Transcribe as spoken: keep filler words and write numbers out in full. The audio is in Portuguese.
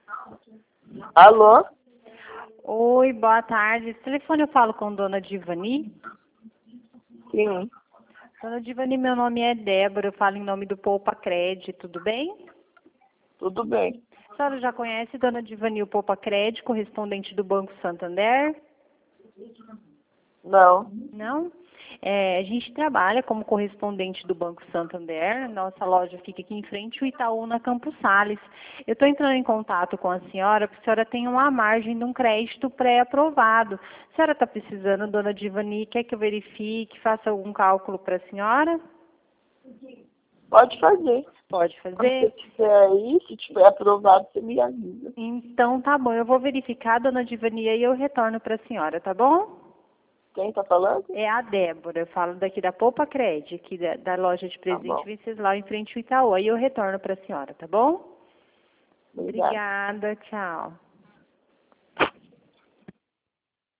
Alô? Oi, boa tarde. Esse telefone eu falo com Dona Divani? Sim. Dona Divani, meu nome é Débora, eu falo em nome do Poupa Cred, tudo bem? Tudo bem. A senhora já conhece Dona Divani, o Poupa Cred, correspondente do Banco Santander? Não. Não? É, a gente trabalha como correspondente do Banco Santander. Nossa loja fica aqui em frente ao Itaú, na Campos Sales. Eu estou entrando em contato com a senhora, porque a senhora tem uma margem de um crédito pré-aprovado. A senhora está precisando, dona Divani, quer que eu verifique, faça algum cálculo para a senhora? Pode fazer. Pode Quando fazer? você tiver aí, se tiver aprovado, você me avisa. Então tá bom, eu vou verificar, dona Divani, e eu retorno para a senhora, tá bom? Quem tá falando? É a Débora, eu falo daqui da Poupa Cred, aqui da, da loja de Tá presente bom. Venceslau, em frente ao Itaú. Aí eu retorno para a senhora, tá bom? Obrigada. Obrigada, tchau.